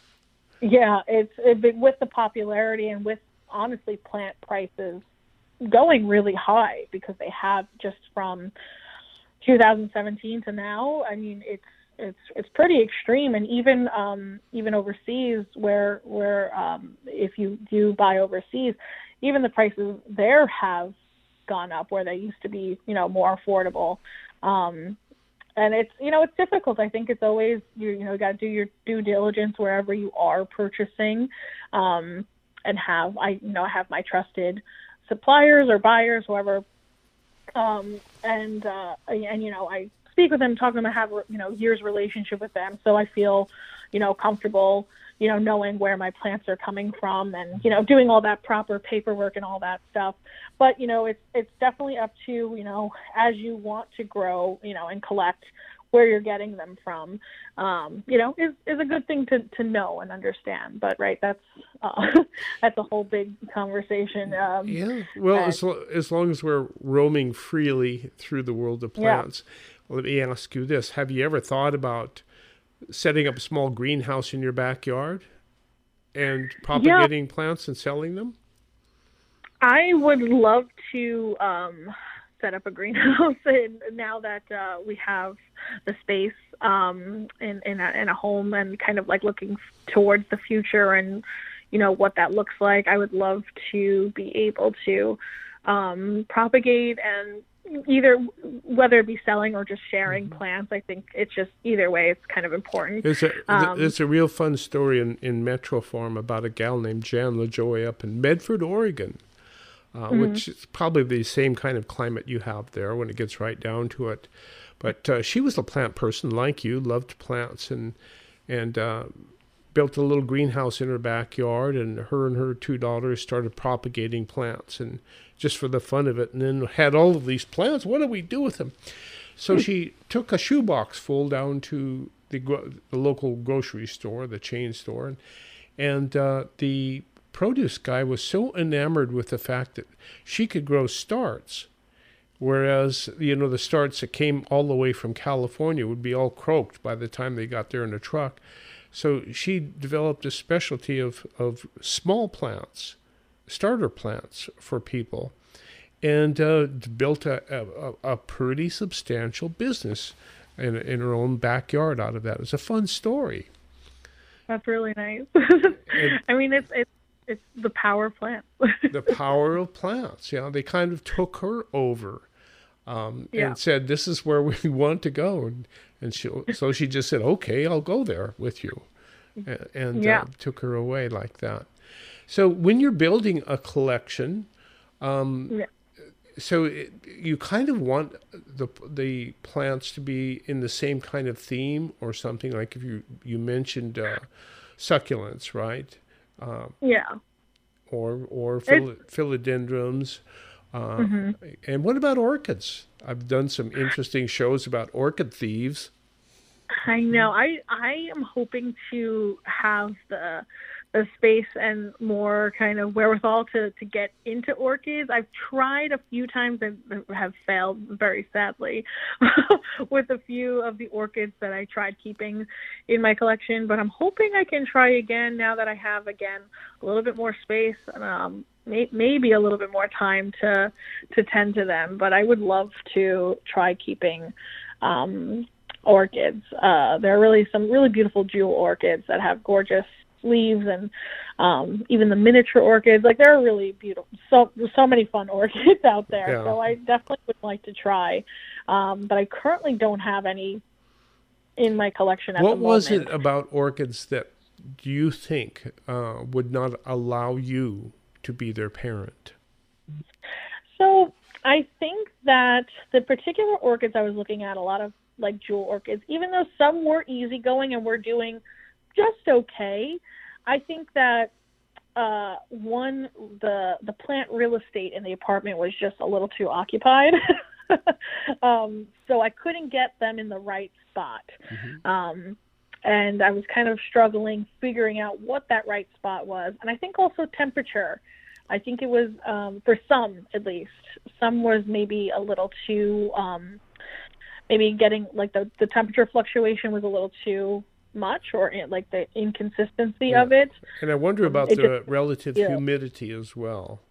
Speaker 3: Yeah, it's it, with the popularity and with, honestly, plant prices going really high, because they have just from two thousand seventeen to now. I mean, it's it's it's pretty extreme, and even um, even overseas, where where um, if you do buy overseas, even the prices there have gone up, where they used to be, you know, more affordable. Um, and it's, you know, it's difficult. I think it's always, you you know, got to do your due diligence wherever you are purchasing, um, and have I you know have my trusted suppliers or buyers, whoever, um, and uh, and you know I speak with them, talk to them, I have you know years relationship with them, so I feel you know comfortable, you know knowing where my plants are coming from, and you know doing all that proper paperwork and all that stuff. But you know it's it's definitely up to you know as you want to grow, you know and collect, where you're getting them from, um, you know, is, is a good thing to, to know and understand. But, right, that's uh, that's a whole big conversation. Um,
Speaker 1: yeah, well,
Speaker 3: and,
Speaker 1: as, lo- as long as we're roaming freely through the world of plants, yeah. Let me ask you this. Have you ever thought about setting up a small greenhouse in your backyard and propagating yeah. plants and selling them?
Speaker 3: I would love to um, set up a greenhouse, and now that uh, we have the space um, in in a, in a home, and kind of like looking towards the future and you know what that looks like, I would love to be able to um, propagate, and either whether it be selling or just sharing mm-hmm. plants. I think it's just either way, it's kind of important.
Speaker 1: It's a
Speaker 3: um,
Speaker 1: it's a real fun story in in Metro Farm about a gal named Jan LaJoy up in Medford, Oregon. Uh, mm-hmm. Which is probably the same kind of climate you have there when it gets right down to it. But uh, she was a plant person like you, loved plants, and and uh, built a little greenhouse in her backyard, and her and her two daughters started propagating plants, and just for the fun of it, and then had all of these plants. What do we do with them? So she took a shoebox full down to the, gro- the local grocery store, the chain store, and, and uh, the produce guy was so enamored with the fact that she could grow starts, whereas, you know, the starts that came all the way from California would be all croaked by the time they got there in a truck. So she developed a specialty of, of small plants, starter plants for people, and uh, built a, a, a pretty substantial business in, in her own backyard out of that. It's a fun story.
Speaker 3: That's really nice. I mean, it's it's It's the power of plants.
Speaker 1: The power of plants. Yeah, they kind of took her over um,
Speaker 3: yeah.
Speaker 1: and said, "This is where we want to go," and and she so she just said, "Okay, I'll go there with you," and, and
Speaker 3: yeah.
Speaker 1: uh, took her away like that. So when you're building a collection, um, yeah. so it, you kind of want the the plants to be in the same kind of theme or something. Like if you you mentioned uh, succulents, right? Um,
Speaker 3: yeah.
Speaker 1: Or or phil- philodendrons. Uh, mm-hmm. And what about orchids? I've done some interesting shows about orchid thieves.
Speaker 3: I know. I I am hoping to have the a space and more kind of wherewithal to, to get into orchids. I've tried a few times and have failed very sadly with a few of the orchids that I tried keeping in my collection, but I'm hoping I can try again now that I have, again, a little bit more space and um, may, maybe a little bit more time to, to tend to them. But I would love to try keeping um, orchids. Uh, there are really some really beautiful jewel orchids that have gorgeous leaves, and um, even the miniature orchids. Like, there are really beautiful, so so many fun orchids out there.
Speaker 1: Yeah.
Speaker 3: So I definitely would like to try, um, but I currently don't have any in my collection at
Speaker 1: What
Speaker 3: the moment.
Speaker 1: What was it about orchids that you think uh, would not allow you to be their parent?
Speaker 3: So I think that the particular orchids I was looking at, a lot of like jewel orchids, even though some were easygoing and were doing just okay, I think that uh, one, the the plant real estate in the apartment was just a little too occupied. um, so I couldn't get them in the right spot. Mm-hmm. Um, and I was kind of struggling figuring out what that right spot was. And I think also temperature. I think it was, um, for some at least, some was maybe a little too, um, maybe getting, like the, the temperature fluctuation was a little too much, or in, like the inconsistency
Speaker 1: yeah.
Speaker 3: of it.
Speaker 1: And I wonder about
Speaker 3: it
Speaker 1: the
Speaker 3: just,
Speaker 1: relative
Speaker 3: yeah.
Speaker 1: humidity as well.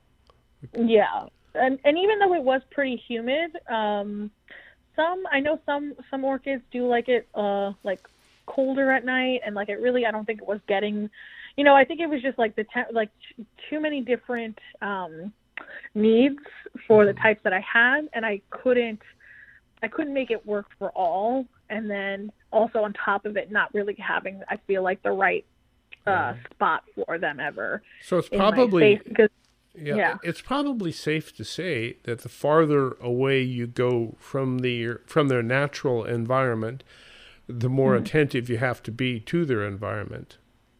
Speaker 3: Yeah. And and even though it was pretty humid, um, some, I know some, some orchids do like it, uh, like colder at night. And like, it really, I don't think it was getting, you know, I think it was just like the, te- like t- too many different, um, needs for mm-hmm. the types that I had. And I couldn't, I couldn't make it work for all. And then also on top of it, not really having, I feel like, the right uh, yeah. spot for them ever.
Speaker 1: So it's probably,
Speaker 3: because,
Speaker 1: yeah,
Speaker 3: yeah,
Speaker 1: it's probably safe to say that the farther away you go from the from their natural environment, the more mm-hmm. attentive you have to be to their environment.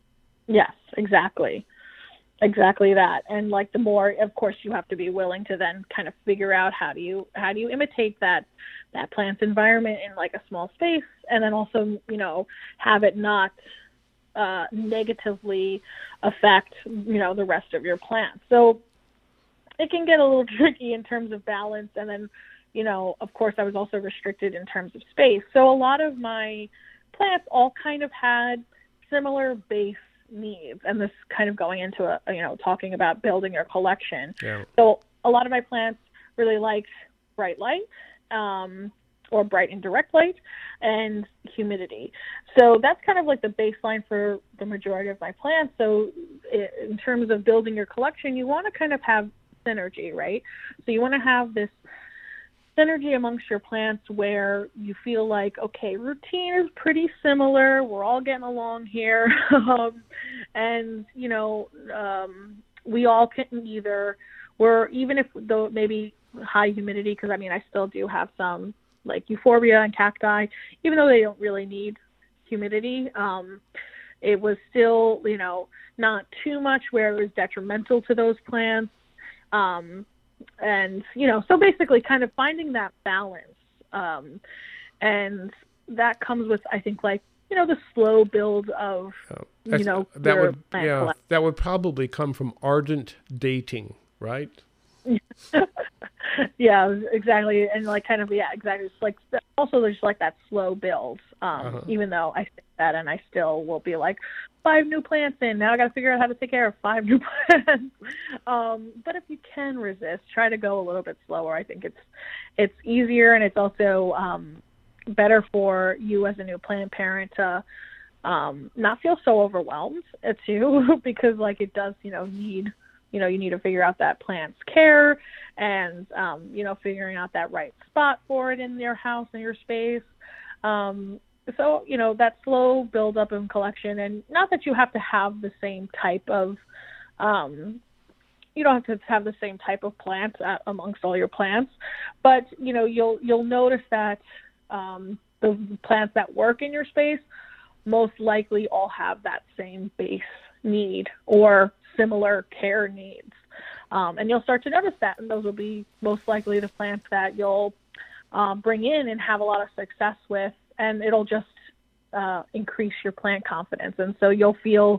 Speaker 3: Yes, exactly. Exactly that. And like the more, of course, you have to be willing to then kind of figure out how do you how do you imitate that that plant's environment in like a small space, and then also, you know, have it not uh, negatively affect, you know, the rest of your plant. So it can get a little tricky in terms of balance. And then, you know, of course, I was also restricted in terms of space. So a lot of my plants all kind of had similar base needs, and this kind of going into a, you know, talking about building your collection.
Speaker 1: Yeah.
Speaker 3: So a lot of my plants really liked bright light, um, or bright indirect light, and humidity. So that's kind of like the baseline for the majority of my plants. So in terms of building your collection, you want to kind of have synergy, right? So you want to have this synergy amongst your plants where you feel like, okay, routine is pretty similar. We're all getting along here. um, and, you know, um, we all can either, we're, even if though maybe high humidity, because I mean, I still do have some like euphorbia and cacti, even though they don't really need humidity. Um, it was still, you know, not too much where it was detrimental to those plants. Um, And, you know, so basically kind of finding that balance. Um, and that comes with, I think, like, you know, the slow build of,
Speaker 1: uh,
Speaker 3: you know,
Speaker 1: that
Speaker 3: your
Speaker 1: would,
Speaker 3: plant
Speaker 1: yeah,
Speaker 3: collection.
Speaker 1: that would probably come from ardent dating, right?
Speaker 3: Yeah, exactly. And like kind of, yeah, exactly. It's like, also there's like that slow build, um,
Speaker 1: Uh-huh.
Speaker 3: even though I think that, and I still will be like, five new plants in, now I got to figure out how to take care of five new plants. um, but if you can resist, try to go a little bit slower. I think it's, it's easier, and it's also um, better for you as a new plant parent to um, not feel so overwhelmed uh, too, because like it does, you know, need, you know, you need to figure out that plant's care, and, um, you know, figuring out that right spot for it in your house and your space. Um, so, you know, that slow build up in collection, and not that you have to have the same type of, um, you don't have to have the same type of plants uh, amongst all your plants, but, you know, you'll, you'll notice that, um, the plants that work in your space most likely all have that same base need or similar care needs. Um, and you'll start to notice that, and those will be most likely the plants that you'll um, bring in and have a lot of success with, and it'll just uh, increase your plant confidence. And so you'll feel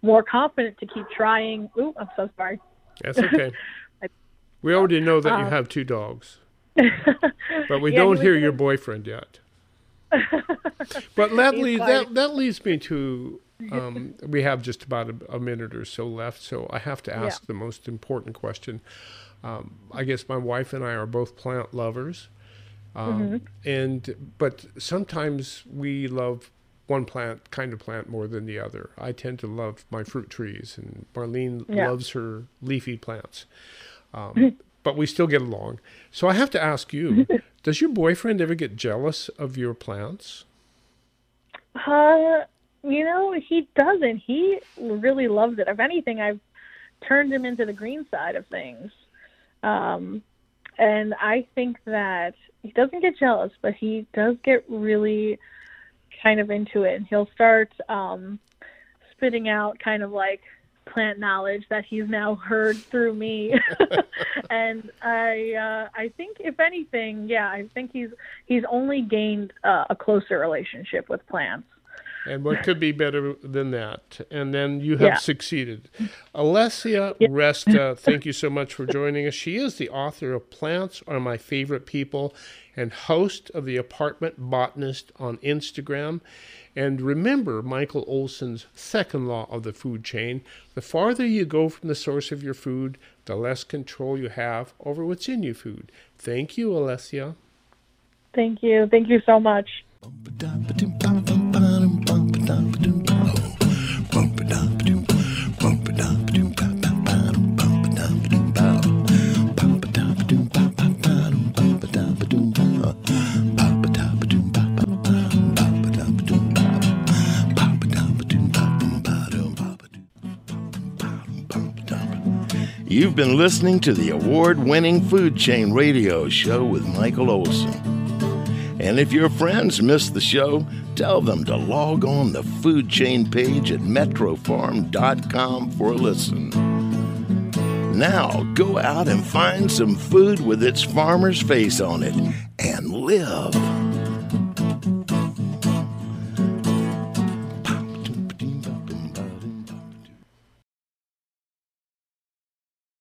Speaker 3: more confident to keep trying. Ooh, I'm so sorry.
Speaker 1: That's okay. We already know that you
Speaker 3: um,
Speaker 1: have two dogs, but we
Speaker 3: yeah,
Speaker 1: don't hear
Speaker 3: gonna...
Speaker 1: your boyfriend yet. But that leads, that, that leads me to, um, we have just about a, a minute or so left, so I have to ask yeah. the most important question. Um, I guess my wife and I are both plant lovers, um, mm-hmm. and but sometimes we love one plant, kind of plant, more than the other. I tend to love my fruit trees, and Marlene yeah. loves her leafy plants. Um, but we still get along. So I have to ask you, does your boyfriend ever get jealous of your plants?
Speaker 3: Uh, you know, he doesn't. He really loves it. If anything, I've turned him into the green side of things. Um, and I think that he doesn't get jealous, but he does get really kind of into it. And he'll start um, spitting out kind of like plant knowledge that he's now heard through me. And I uh, I think, if anything, yeah, I think he's he's only gained uh, a closer relationship with plants.
Speaker 1: And what could be better than that? And then you have yeah. succeeded. Alessia yeah. Resta, thank you so much for joining us. She is the author of Plants Are My Favorite People and host of The Apartment Botanist on Instagram. And remember Michael Olson's second law of the food chain. The farther you go from the source of your food, the less control you have over what's in your food. Thank you, Alessia.
Speaker 3: Thank you. Thank you so much.
Speaker 2: You've been listening to the award-winning Food Chain Radio Show with Michael Olson. And if your friends missed the show, tell them to log on the Food Chain page at metro farm dot com for a listen. Now, go out and find some food with its farmer's face on it and live.